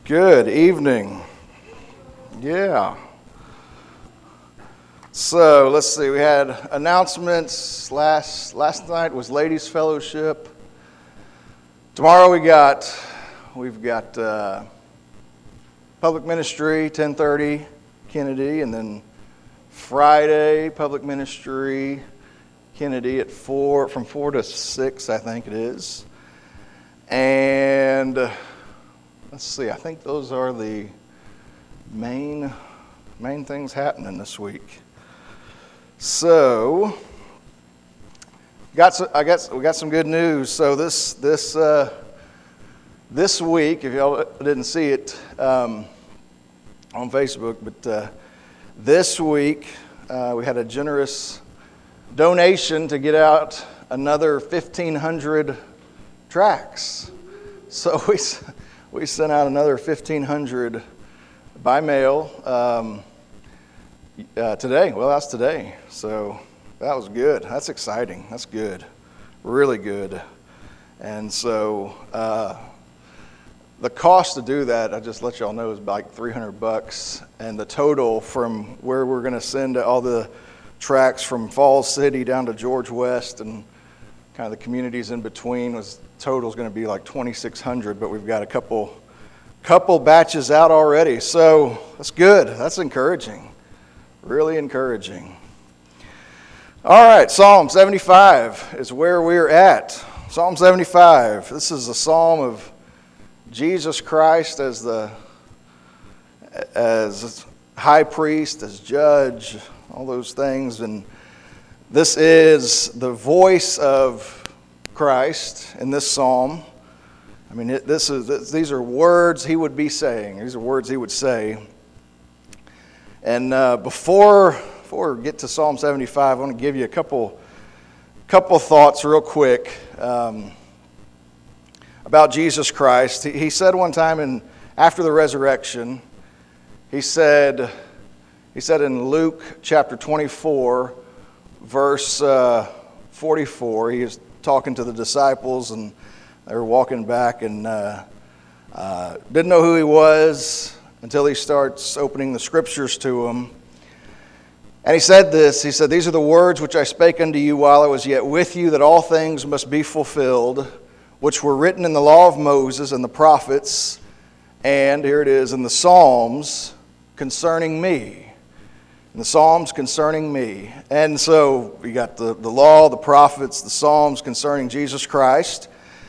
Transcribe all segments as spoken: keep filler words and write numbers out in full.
Good evening. Yeah. So let's see. We had announcements last last night was Ladies Fellowship. Tomorrow we got we've got uh, public ministry ten thirty Kennedy, and then Friday public ministry Kennedy at four from four to six I think it is, and. Uh, Let's see, I think those are the main main things happening this week. So, got some, I got we got some good news. So this this uh, this week, if y'all didn't see it um, on Facebook, but uh, this week uh, we had a generous donation to get out another fifteen hundred tracts. So we. We sent out another fifteen hundred by mail um, uh, today. Well, that's today. So that was good. That's exciting. That's good. Really good. And so uh, the cost to do that, I just let y'all know, is like three hundred bucks. And the total from where we're going to send all the tracts from Falls City down to George West and kind of the communities in between was total is going to be like twenty-six hundred, but we've got a couple couple batches out already. So that's good. That's encouraging. Really encouraging. All right, Psalm seventy-five is where we're at. Psalm seventy-five. This is a psalm of Jesus Christ as the as high priest, as judge, all those things, and this is the voice of Christ in this psalm. I mean, it, this is this, these are words he would be saying. These are words he would say. And uh, before before we get to Psalm seventy-five, I want to give you a couple couple thoughts real quick um, about Jesus Christ. He, he said one time, in after the resurrection, he said he said in Luke chapter twenty-four, verse uh, forty-four, he is talking to the disciples, and they were walking back and uh, uh, didn't know who he was until he starts opening the scriptures to them. And he said this, he said, "These are the words which I spake unto you while I was yet with you, that all things must be fulfilled, which were written in the law of Moses and the prophets, and," here it is, "in the Psalms concerning me." In the Psalms concerning me. And so we got the, the law, the prophets, the Psalms concerning Jesus Christ.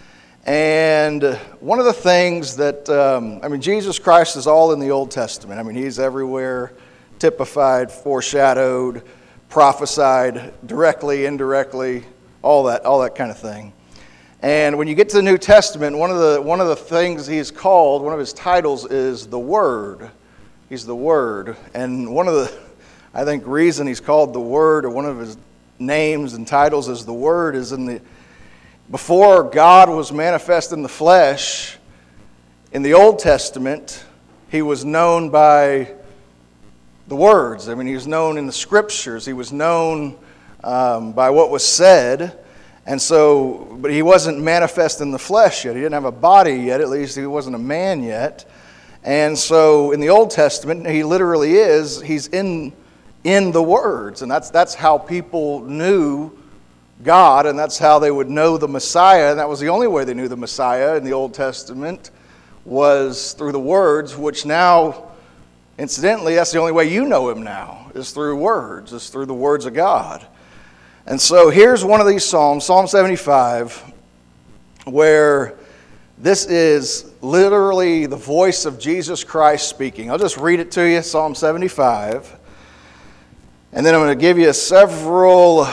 And one of the things that, um, I mean, Jesus Christ is all in the Old Testament. I mean, he's everywhere, typified, foreshadowed, prophesied, directly, indirectly, all that, all that kind of thing. And when you get to the New Testament, one of the one of the things he's called, one of his titles is the Word. He's the Word. And one of the I think reason he's called the Word, or one of his names and titles is the Word, is in the before God was manifest in the flesh, in the Old Testament, he was known by the words. I mean, he was known in the Scriptures. He was known um, by what was said, and so, but he wasn't manifest in the flesh yet. He didn't have a body yet. At least he wasn't a man yet. And so, in the Old Testament, he literally is. He's in. in the words, and that's that's how people knew God, and that's how they would know the Messiah, and that was the only way they knew the Messiah in the Old Testament, was through the words, which now, incidentally, that's the only way you know him now, is through words, is through the words of God. And so here's one of these Psalms, Psalm seventy-five, where this is literally the voice of Jesus Christ speaking. I'll just read it to you, Psalm seventy-five. And then I'm going to give you several,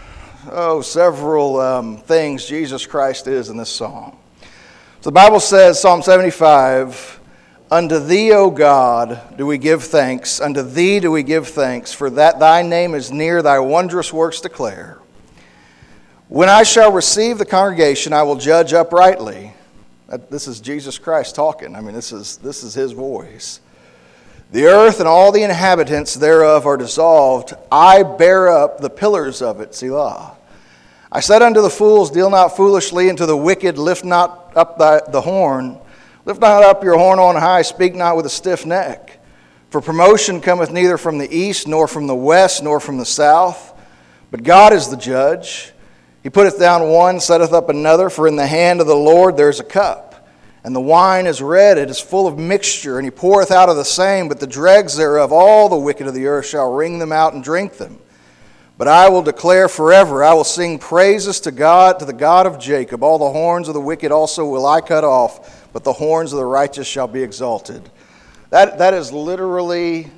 oh, several um, things Jesus Christ is in this psalm. So the Bible says, Psalm seventy-five, "Unto thee, O God, do we give thanks. Unto thee do we give thanks, for that thy name is near, thy wondrous works declare. When I shall receive the congregation, I will judge uprightly." This is Jesus Christ talking. I mean, this is this is his voice. "The earth and all the inhabitants thereof are dissolved. I bear up the pillars of it." Selah. "I said unto the fools, deal not foolishly, and to the wicked lift not up thy, the horn. Lift not up your horn on high, speak not with a stiff neck. For promotion cometh neither from the east, nor from the west, nor from the south. But God is the judge. He putteth down one, setteth up another. For in the hand of the Lord there is a cup, and the wine is red, it is full of mixture, and he poureth out of the same. But the dregs thereof, all the wicked of the earth shall wring them out and drink them. But I will declare forever, I will sing praises to God, to the God of Jacob. All the horns of the wicked also will I cut off, but the horns of the righteous shall be exalted. That, that is literally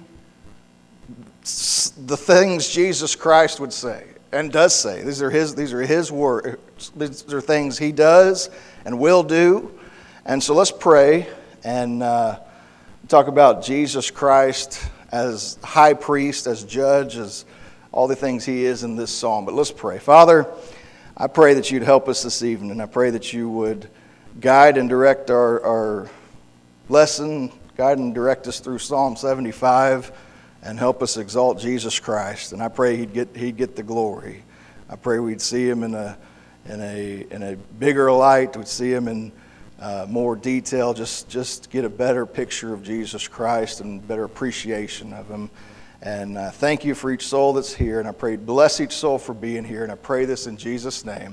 the things Jesus Christ would say and does say. These are his, these are his words. These are things he does and will do. And so let's pray and uh, talk about Jesus Christ as high priest, as judge, as all the things he is in this psalm. But let's pray. Father, I pray that you'd help us this evening. And I pray that you would guide and direct our, our lesson, guide and direct us through Psalm seventy-five, and help us exalt Jesus Christ. And I pray he'd get he'd get the glory. I pray we'd see him in a in a in a bigger light. We'd see him in uh, more detail. Just just get a better picture of Jesus Christ and better appreciation of him. And uh, thank you for each soul that's here. And I pray bless each soul for being here. And I pray this in Jesus' name.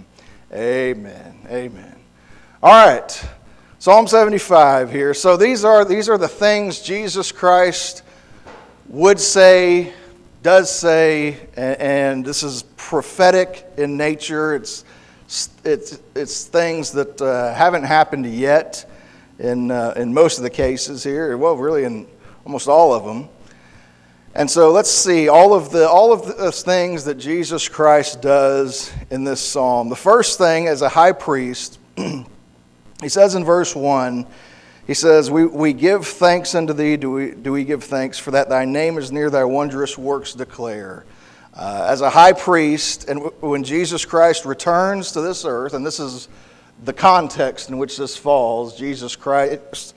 Amen. Amen. All right. Psalm seventy-five here. So these are these are the things Jesus Christ would say, does say, and, and this is prophetic in nature. It's it's it's things that uh, haven't happened yet in uh, in most of the cases here. Well, really in almost all of them. And so let's see all of the all of the things that Jesus Christ does in this psalm. The first thing, as a high priest, he says in verse one, he says, we, we give thanks unto thee, do we, do we give thanks, for that thy name is near, thy wondrous works declare. Uh, as a high priest, and w- when Jesus Christ returns to this earth, and this is the context in which this falls, Jesus Christ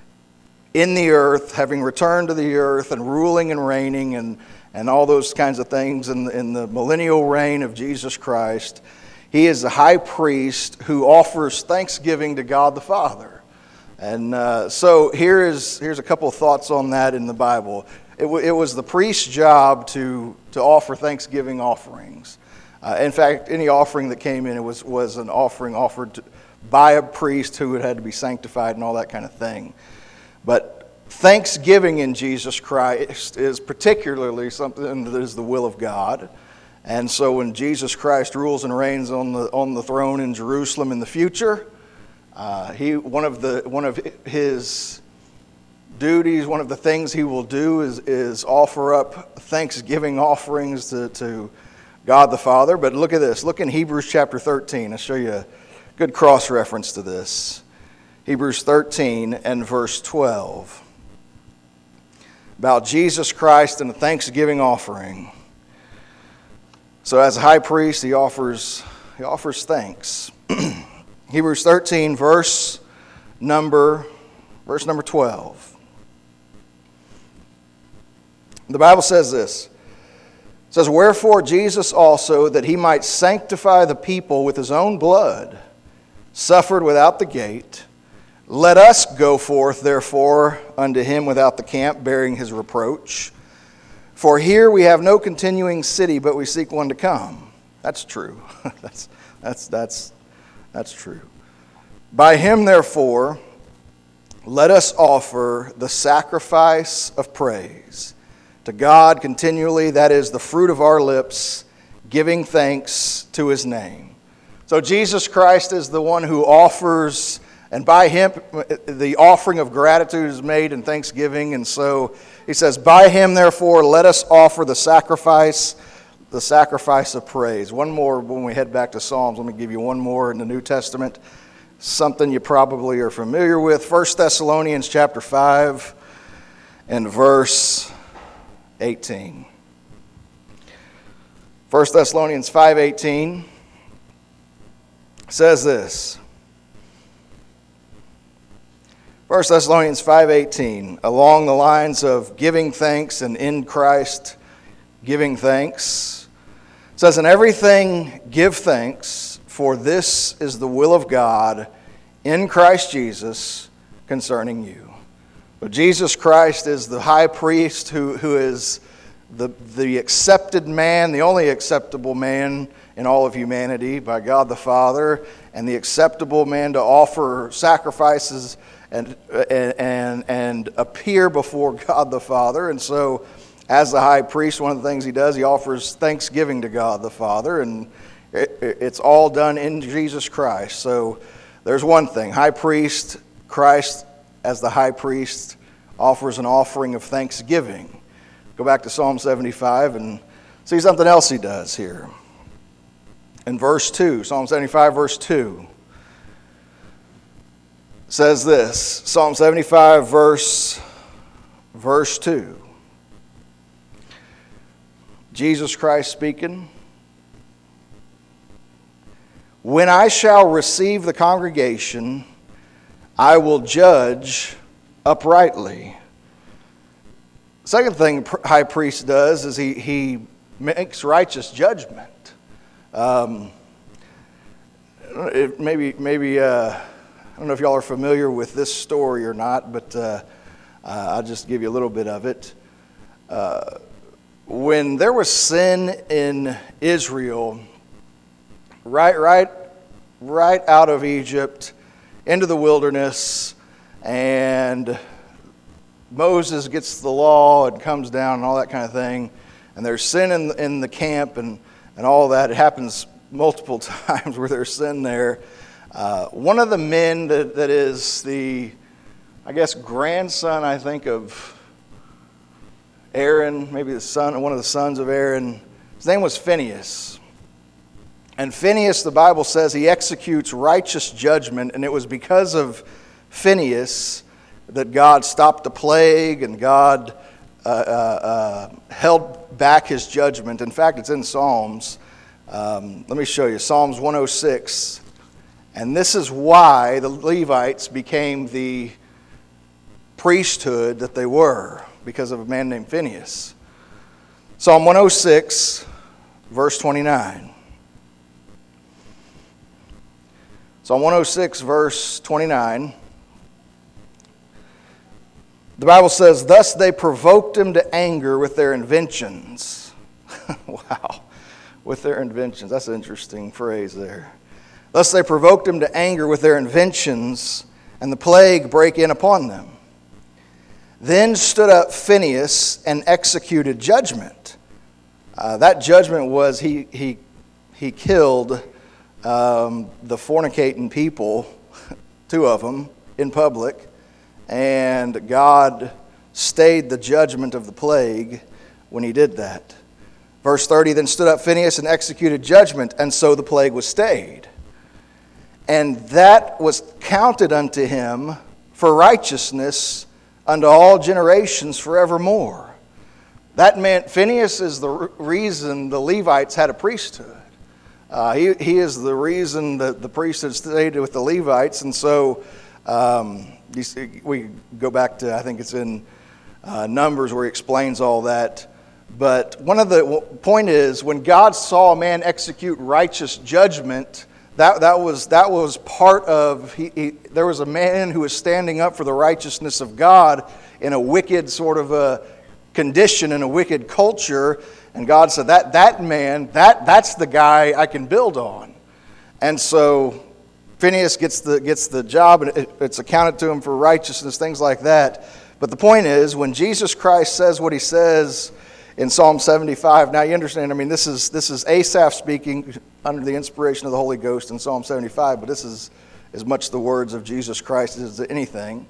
in the earth, having returned to the earth and ruling and reigning and, and all those kinds of things in the, in the millennial reign of Jesus Christ, he is the high priest who offers thanksgiving to God the Father. And uh, so here is here's a couple of thoughts on that in the Bible. It, w- it was the priest's job to, to offer thanksgiving offerings. Uh, in fact, any offering that came in, it was, was an offering offered to, by a priest who had had to be sanctified and all that kind of thing. But thanksgiving in Jesus Christ is particularly something that is the will of God. And so when Jesus Christ rules and reigns on the on the throne in Jerusalem in the future, uh, he one of the one of his duties, one of the things he will do is is offer up thanksgiving offerings to, to God the Father. But look at this. Look in Hebrews chapter thirteen. I'll show you a good cross reference to this. Hebrews thirteen and verse twelve. About Jesus Christ and the thanksgiving offering. So as a high priest, he offers he offers thanks. Hebrews thirteen, verse number verse number twelve. The Bible says this. It says, wherefore Jesus also, that he might sanctify the people with his own blood, suffered without the gate. Let us go forth, therefore, unto him without the camp, bearing his reproach. For here we have no continuing city, but we seek one to come. That's true. that's, that's, that's, that's true. By him, therefore, let us offer the sacrifice of praise to God continually, that is the fruit of our lips, giving thanks to his name. So Jesus Christ is the one who offers, and by him the offering of gratitude is made in thanksgiving. And so he says, by him therefore let us offer the sacrifice, the sacrifice of praise. One more when we head back to Psalms. Let me give you one more in the New Testament. Something you probably are familiar with. First Thessalonians chapter five and verse eighteen. First Thessalonians five eighteen says this. First Thessalonians five eighteen, along the lines of giving thanks and in Christ giving thanks, it says, in everything give thanks, for this is the will of God in Christ Jesus concerning you. But Jesus Christ is the high priest who, who is the, the accepted man, the only acceptable man in all of humanity by God the Father, and the acceptable man to offer sacrifices and, and, and appear before God the Father. And so, as the high priest, one of the things he does, he offers thanksgiving to God the Father, and it, it's all done in Jesus Christ. So there's one thing. High priest, Christ as the high priest offers an offering of thanksgiving. Go back to Psalm seventy-five and see something else he does here. In verse two, Psalm seventy-five, verse two, says this. Psalm seventy-five, verse, verse two. Jesus Christ speaking. When I shall receive the congregation, I will judge uprightly. Second thing the high priest does is he, he makes righteous judgment. Um, it, maybe, maybe uh, I don't know if y'all are familiar with this story or not, but uh, uh, I'll just give you a little bit of it. Uh, when there was sin in Israel, right, right, right out of Egypt into the wilderness, and Moses gets the law and comes down and all that kind of thing, and there's sin in, in the camp and, and all that. It happens multiple times where there's sin there. Uh, one of the men that, that is the, I guess, grandson, I think, of Aaron, maybe the son, one of the sons of Aaron, his name was Phinehas. And Phinehas, the Bible says, he executes righteous judgment, and it was because of Phinehas that God stopped the plague and God uh, uh, uh, held back his judgment. In fact, it's in Psalms. Um, let me show you. Psalms one oh six. And this is why the Levites became the priesthood that they were, because of a man named Phinehas. Psalm one oh six, verse twenty-nine. Psalm one oh six, verse twenty-nine. The Bible says, thus they provoked him to anger with their inventions. Wow. With their inventions. That's an interesting phrase there. Thus they provoked him to anger with their inventions, and the plague brake in upon them. Then stood up Phinehas and executed judgment. Uh, that judgment was he he he killed um, the fornicating people, two of them, in public. And God stayed the judgment of the plague when he did that. Verse thirty, then stood up Phinehas and executed judgment, and so the plague was stayed. And that was counted unto him for righteousness unto all generations forevermore. That meant Phinehas is the reason the Levites had a priesthood. Uh, he, he is the reason that the priesthood stayed with the Levites, and so um, you see, we go back to, I think it's in uh, Numbers where he explains all that. But one of the point is, when God saw a man execute righteous judgment, that that was that was part of. He, he, there was a man who was standing up for the righteousness of God in a wicked sort of a condition, in a wicked culture, and God said that that man, that that's the guy I can build on, and so Phinehas gets the gets the job, and it, it's accounted to him for righteousness, things like that. But the point is, when Jesus Christ says what he says in Psalm seventy-five, now you understand, I mean, this is this is Asaph speaking under the inspiration of the Holy Ghost in Psalm seventy-five, but this is as much the words of Jesus Christ as anything.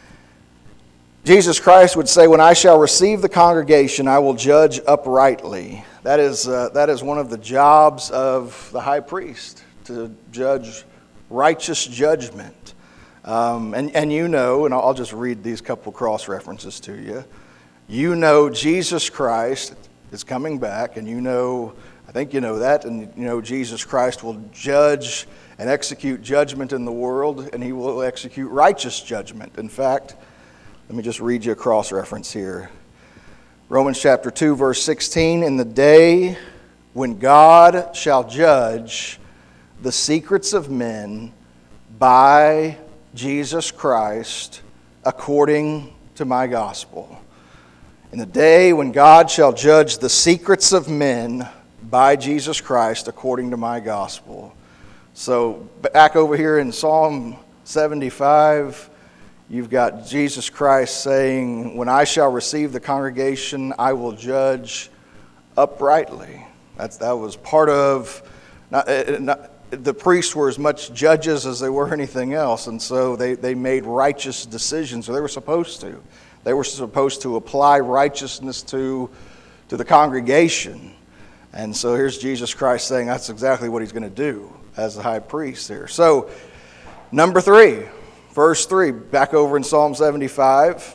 Jesus Christ would say, when I shall receive the congregation, I will judge uprightly. That is, uh, that is one of the jobs of the high priest, to judge righteous judgment. Um, and, and you know, and I'll just read these couple cross references to you. You know Jesus Christ is coming back, and you know, I think you know that, and you know Jesus Christ will judge and execute judgment in the world, and he will execute righteous judgment. In fact, let me just read you a cross reference here. Romans chapter two, verse sixteen, in the day when God shall judge the secrets of men by Jesus Christ, according to my gospel. In the day when God shall judge the secrets of men by Jesus Christ according to my gospel. So back over here in Psalm seventy-five, you've got Jesus Christ saying, when I shall receive the congregation, I will judge uprightly. That's, that was part of, not, not, the priests were as much judges as they were anything else, and so they, they made righteous decisions, or they were supposed to. They were supposed to apply righteousness to, to the congregation. And so here's Jesus Christ saying that's exactly what he's going to do as the high priest here. So, number three, verse three, back over in Psalm seventy-five.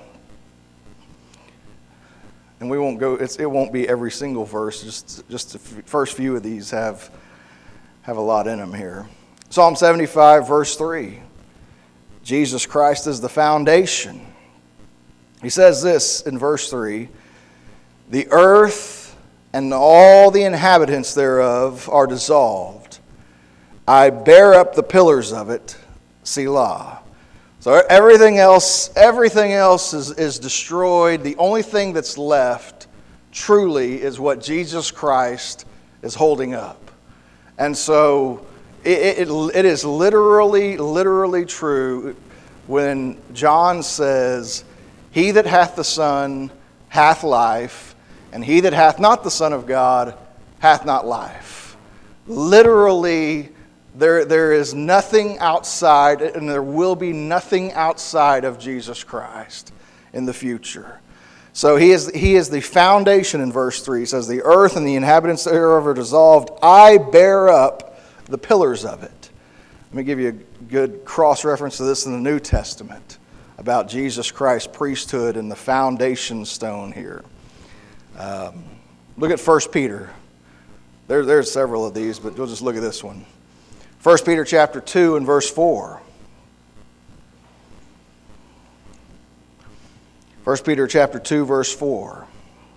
And we won't go, it's, it won't be every single verse, just, just the first few of these have, have a lot in them here. Psalm seventy-five, verse three. Jesus Christ is the foundation. He says this in verse three, the earth and all the inhabitants thereof are dissolved. I bear up the pillars of it, Selah. So everything else, everything else is, is destroyed. The only thing that's left truly is what Jesus Christ is holding up. And so it, it, it is literally, literally true when John says, he that hath the Son hath life, and he that hath not the Son of God hath not life. Literally, there, there is nothing outside, and there will be nothing outside of Jesus Christ in the future. So he is, he is the foundation in verse three. He says, the earth and the inhabitants thereof are dissolved. I bear up the pillars of it. Let me give you a good cross-reference to this in the New Testament about Jesus Christ's priesthood and the foundation stone here. Um, look at First Peter. There, there's several of these, but we'll just look at this one. First Peter chapter two and verse four. First Peter chapter two, verse four.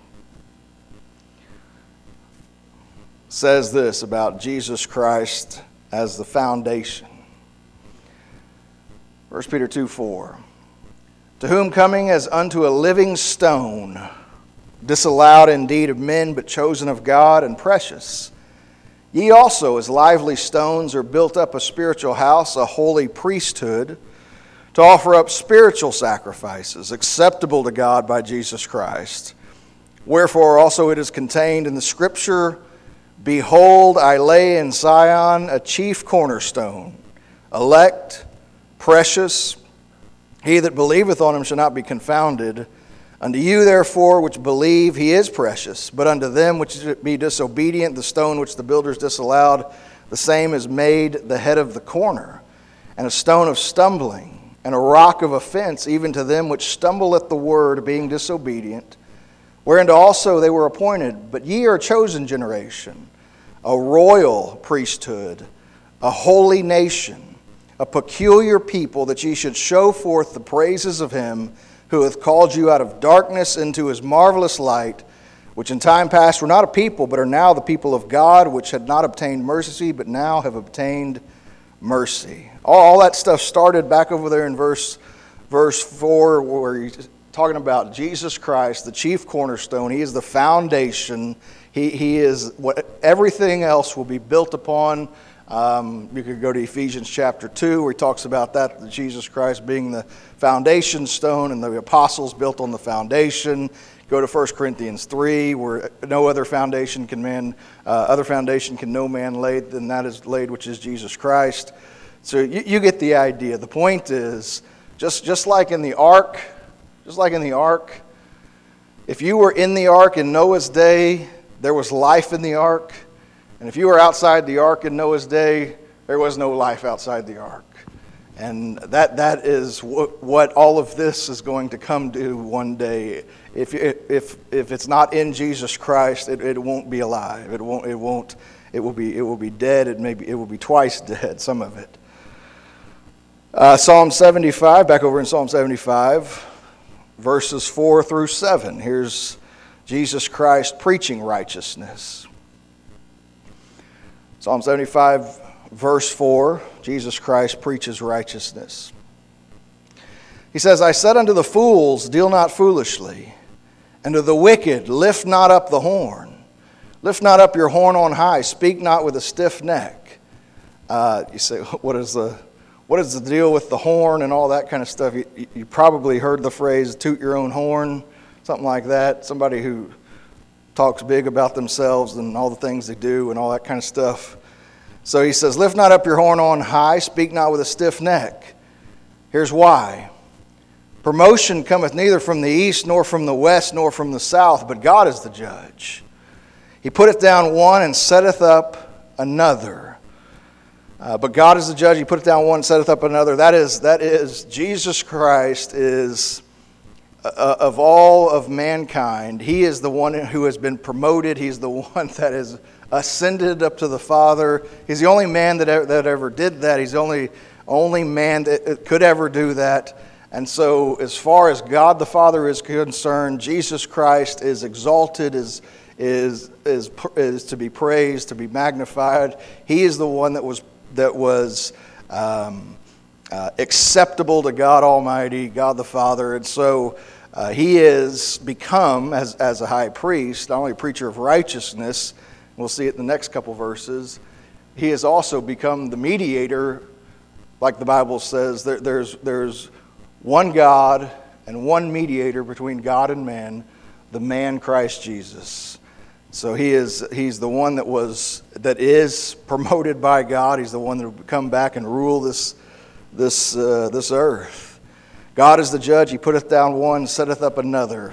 Says this about Jesus Christ as the foundation. First Peter two, four. To whom coming as unto a living stone, disallowed indeed of men, but chosen of God and precious. Ye also, as lively stones, are built up a spiritual house, a holy priesthood, to offer up spiritual sacrifices, acceptable to God by Jesus Christ. Wherefore also it is contained in the Scripture, behold, I lay in Zion a chief cornerstone, elect, precious. He that believeth on him shall not be confounded. Unto you, therefore, which believe, he is precious. But unto them which be disobedient, the stone which the builders disallowed, the same is made the head of the corner, and a stone of stumbling, and a rock of offense, even to them which stumble at the word, being disobedient. Whereunto also they were appointed. But ye are a chosen generation, a royal priesthood, a holy nation, a peculiar people, that ye should show forth the praises of him who hath called you out of darkness into his marvelous light, which in time past were not a people, but are now the people of God, which had not obtained mercy, but now have obtained mercy. All that stuff started back over there in verse, verse four, where he's talking about Jesus Christ, the chief cornerstone. He is the foundation. He, he is what everything else will be built upon. Um, you could go to Ephesians chapter two, where he talks about that, Jesus Christ being the foundation stone and the apostles built on the foundation. Go to First Corinthians three, where no other foundation can man, uh, other foundation can no man lay than that is laid, which is Jesus Christ. So you, you get the idea. The point is, just, just like in the ark, just like in the ark, if you were in the ark in Noah's day, there was life in the ark. And if you were outside the ark in Noah's day, there was no life outside the ark. And that that is what, what all of this is going to come to one day. If if if it's not in Jesus Christ, it, it won't be alive. It won't it won't it will be it will be dead. It may be, it will be twice dead, some of it. Uh, Psalm seventy-five, back over in Psalm seventy-five, verses four through seven. Here's Jesus Christ preaching righteousness. Psalm seventy-five, verse four, Jesus Christ preaches righteousness. He says, I said unto the fools, deal not foolishly, and to the wicked, lift not up the horn. Lift not up your horn on high, speak not with a stiff neck. Uh, you say, what is the what is the deal with the horn and all that kind of stuff? You, you probably heard the phrase, toot your own horn, something like that. Somebody who talks big about themselves and all the things they do and all that kind of stuff. So he says, lift not up your horn on high, speak not with a stiff neck. Here's why. Promotion cometh neither from the east, nor from the west, nor from the south, but God is the judge. He putteth down one and setteth up another. Uh, but God is the judge. He putteth down one and setteth up another. That is, that is Jesus Christ is, uh, of all of mankind, He is the one who has been promoted. He's the one that has ascended up to the Father. He's the only man that ever, that ever did that. He's the only, only man that could ever do that. And so as far as God the Father is concerned, Jesus Christ is exalted, is, is, is, is to be praised, to be magnified. He is the one that was, that was um, uh, acceptable to God Almighty, God the Father. And so uh, He is become, as, as a high priest, not only a preacher of righteousness, we'll see it in the next couple verses, He has also become the mediator, like the Bible says. There, there's, there's one God and one mediator between God and man, the man Christ Jesus. So he is he's the one that was that is promoted by God. He's the one that will come back and rule this this uh, this earth. God is the judge. He putteth down one, setteth up another.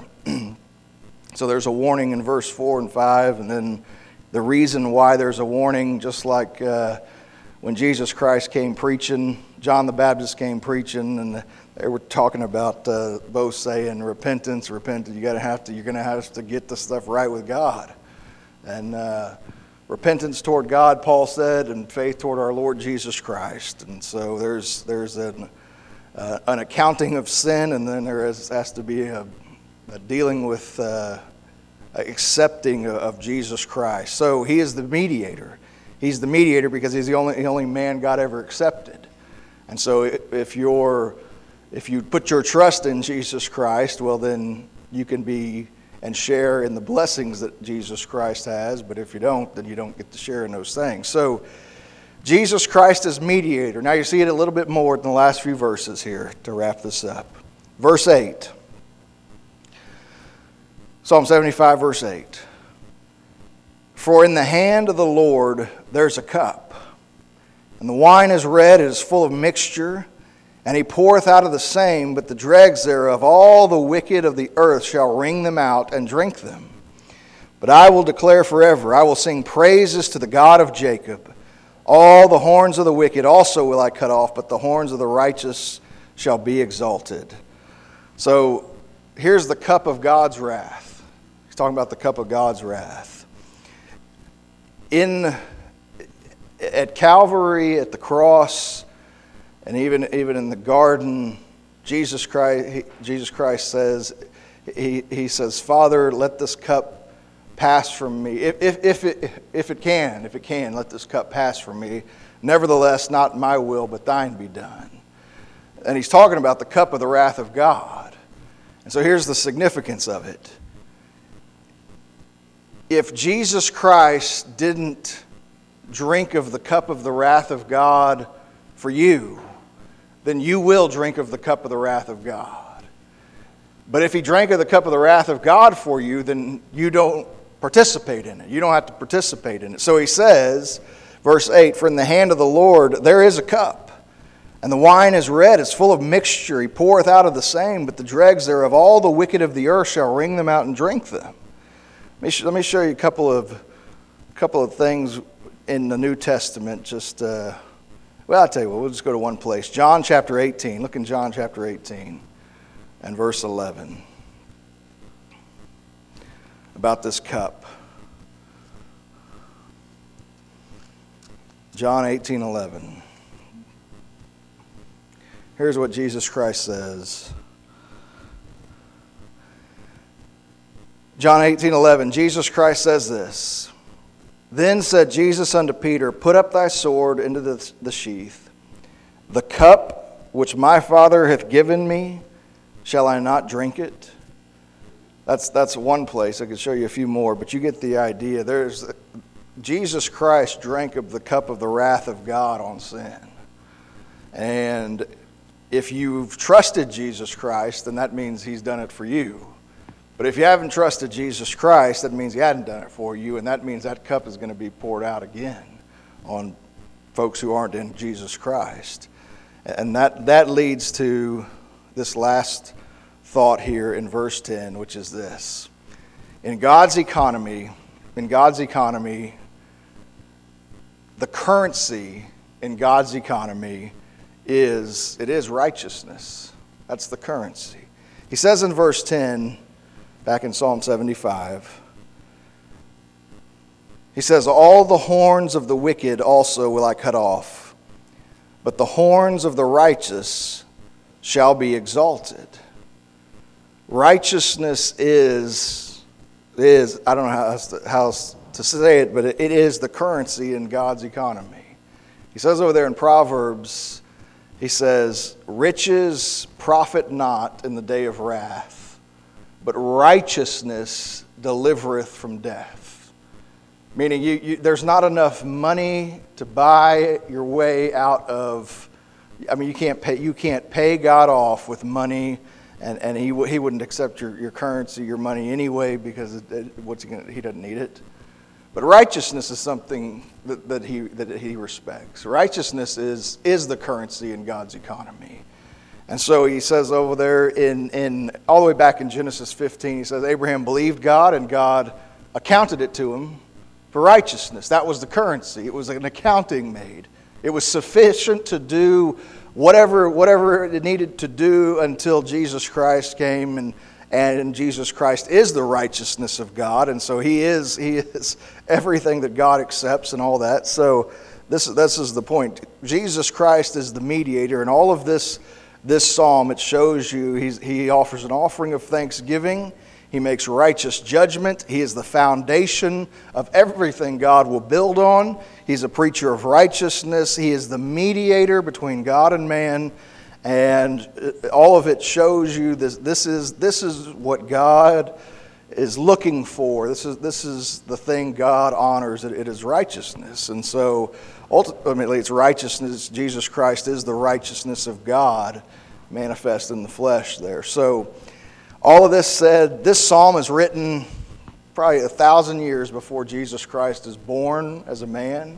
So there's a warning in verse four and five, and then the reason why there's a warning, just like uh, when Jesus Christ came preaching, John the Baptist came preaching, and they were talking about uh, both saying repentance, repentance. You got to have to. You're going to have to get the stuff right with God, and uh, repentance toward God, Paul said, and faith toward our Lord Jesus Christ. And so there's there's an uh, an accounting of sin, and then there is, has to be a, a dealing with uh, accepting of Jesus Christ. So He is the mediator. He's the mediator because He's the only the only man God ever accepted. And so if you're If you put your trust in Jesus Christ, well, then you can be and share in the blessings that Jesus Christ has. But if you don't, then you don't get to share in those things. So Jesus Christ is mediator. Now you see it a little bit more in the last few verses here to wrap this up. Verse eight. Psalm seventy-five, verse eight. For in the hand of the Lord there's a cup, and the wine is red, it is full of mixture. And He poureth out of the same, but the dregs thereof, all the wicked of the earth shall wring them out and drink them. But I will declare forever, I will sing praises to the God of Jacob. All the horns of the wicked also will I cut off, but the horns of the righteous shall be exalted. So here's the cup of God's wrath. He's talking about the cup of God's wrath. In, at Calvary, at the cross, and even even in the garden, Jesus Christ he, Jesus Christ says, he, he says, Father, let this cup pass from me. If, if, if, it, if it can, if it can, let this cup pass from me. Nevertheless, not my will, but thine be done. And He's talking about the cup of the wrath of God. And so here's the significance of it. If Jesus Christ didn't drink of the cup of the wrath of God for you, then you will drink of the cup of the wrath of God. But if He drank of the cup of the wrath of God for you, then you don't participate in it. You don't have to participate in it. So He says, verse eight, for in the hand of the Lord there is a cup, and the wine is red, it's full of mixture. He poureth out of the same, but the dregs thereof, all the wicked of the earth shall wring them out and drink them. Let me show you a couple of, couple of things in the New Testament, just... Uh, Well, I'll tell you what, we'll just go to one place. John chapter eighteen. Look in John chapter eighteen and verse eleven. About this cup. John eighteen eleven. Here's what Jesus Christ says. John eighteen eleven. Jesus Christ says this. Then said Jesus unto Peter, put up thy sword into the, the sheath. The cup which my Father hath given me, shall I not drink it? That's that's one place. I could show you a few more, but you get the idea. There's Jesus Christ drank of the cup of the wrath of God on sin. And if you've trusted Jesus Christ, then that means he's done it for you. But if you haven't trusted Jesus Christ, that means he hadn't done it for you, and that means that cup is going to be poured out again on folks who aren't in Jesus Christ. And that, that leads to this last thought here in verse ten, which is this. In God's economy, in God's economy, the currency in God's economy is, it is righteousness. That's the currency. He says in verse ten, back in Psalm seventy-five, he says, all the horns of the wicked also will I cut off, but the horns of the righteous shall be exalted. Righteousness is, is I don't know how else to, how else to say it, but it, it is the currency in God's economy. He says over there in Proverbs, he says, riches profit not in the day of wrath, but righteousness delivereth from death. Meaning you, you, there's not enough money to buy your way out of, I mean, you can't pay, you can't pay God off with money, and, and he, he wouldn't accept your, your currency, your money anyway, because it, it, what's he, gonna, he doesn't need it. But righteousness is something that, that he that he respects. Righteousness is is the currency in God's economy. And so he says over there in, in all the way back in Genesis fifteen, he says Abraham believed God and God accounted it to him for righteousness. That was the currency. It was an accounting made. It was sufficient to do whatever whatever it needed to do until Jesus Christ came, and And Jesus Christ is the righteousness of God, and so He is He is everything that God accepts and all that. So this this is the point. Jesus Christ is the mediator, and all of this this psalm, it shows you he's, He offers an offering of thanksgiving. He makes righteous judgment. He is the foundation of everything God will build on. He's a preacher of righteousness. He is the mediator between God and man. And all of it shows you this. This is this is what God is looking for. This is this is the thing God honors. It, it is righteousness, and so ultimately, it's righteousness. Jesus Christ is the righteousness of God manifest in the flesh. There. So, all of this said, this psalm is written probably a thousand years before Jesus Christ is born as a man.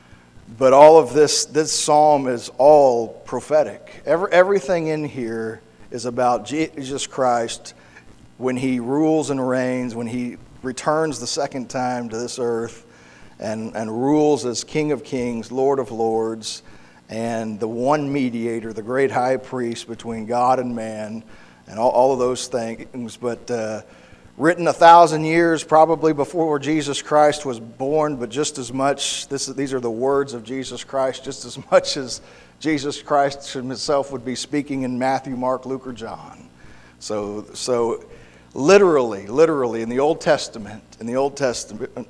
But all of this, this psalm is all prophetic. Every, everything in here is about Jesus Christ when He rules and reigns, when He returns the second time to this earth and, and rules as King of Kings, Lord of Lords, and the one mediator, the great high priest between God and man, and all, all of those things. But uh, written a thousand years probably before Jesus Christ was born, but just as much, this, these are the words of Jesus Christ, just as much as Jesus Christ himself would be speaking in Matthew, Mark, Luke, or John. So, so literally, literally in the Old Testament, in the Old Testament,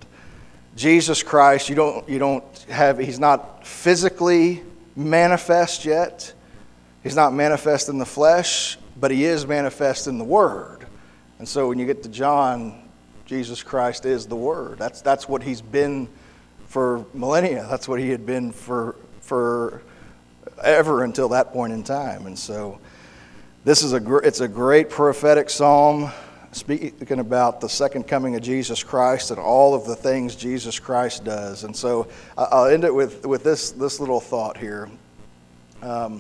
Jesus Christ, you don't, you don't have, He's not physically manifest yet. He's not manifest in the flesh, but He is manifest in the Word. And so when you get to John, Jesus Christ is the Word. That's that's what He's been for millennia. That's what He had been for for ever until that point in time. And so this is a gr- it's a great prophetic psalm speaking about the second coming of Jesus Christ and all of the things Jesus Christ does. And so I'll end it with with this this little thought here. Um,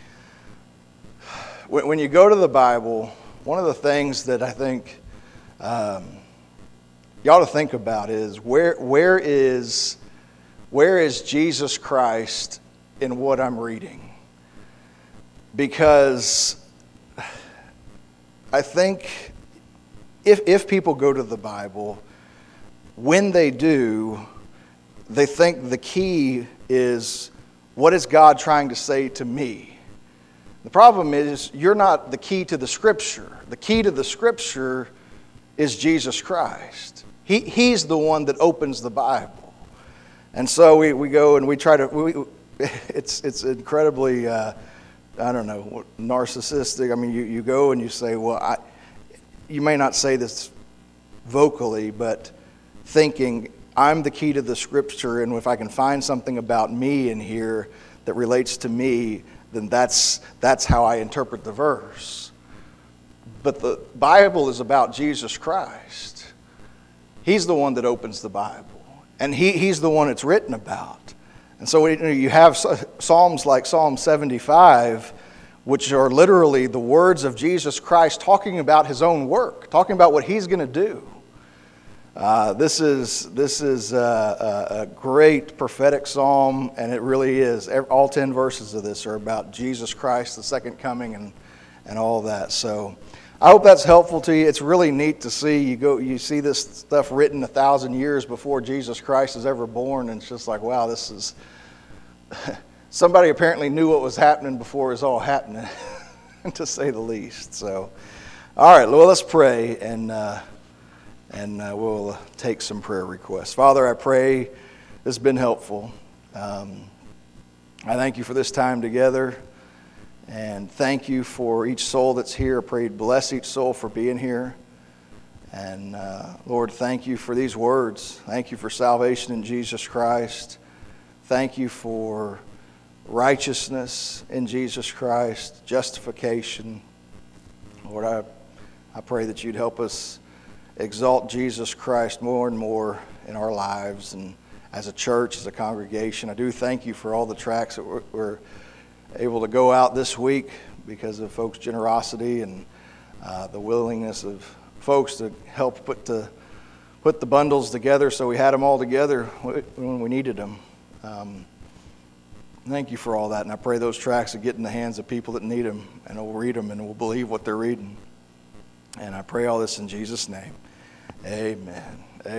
when, when you go to the Bible, one of the things that I think um, you ought to think about is where where is where is Jesus Christ in what I'm reading? Because I think if if people go to the Bible, when they do, they think the key is, what is God trying to say to me? The problem is, you're not the key to the Scripture. The key to the Scripture is Jesus Christ. He, he's the one that opens the Bible. And so we, we go and we try to, we, it's, it's incredibly uh, I don't know, narcissistic. I mean, you, you go and you say, well, I, you may not say this vocally, but thinking, I'm the key to the Scripture, and if I can find something about me in here that relates to me, then that's that's how I interpret the verse. But the Bible is about Jesus Christ. He's the one that opens the Bible, and he, he's the one it's written about. And so you have Psalms like Psalm seventy-five, which are literally the words of Jesus Christ talking about his own work, talking about what he's going to do. Uh, this is this is a, a great prophetic psalm, and it really is. All ten verses of this are about Jesus Christ, the second coming, and and all that. So I hope that's helpful to you. It's really neat to see you go. You see this stuff written a thousand years before Jesus Christ is ever born, and it's just like, wow, this is. Somebody apparently knew what was happening before it was all happening, to say the least. So, all right, well, let's pray, and. Uh, And uh, we'll take some prayer requests. Father, I pray this has been helpful. Um, I thank you for this time together. And thank you for each soul that's here. I pray you'd bless each soul for being here. And uh, Lord, thank you for these words. Thank you for salvation in Jesus Christ. Thank you for righteousness in Jesus Christ, justification. Lord, I, I pray that you'd help us exalt Jesus Christ more and more in our lives and as a church, as a congregation. I do thank you for all the tracts that we're, we're able to go out this week because of folks' generosity and uh, the willingness of folks to help put the put the bundles together, so we had them all together when we needed them. Um, thank you for all that, and I pray those tracts will get in the hands of people that need them, and will read them and will believe what they're reading. And I pray all this in Jesus' name. Amen.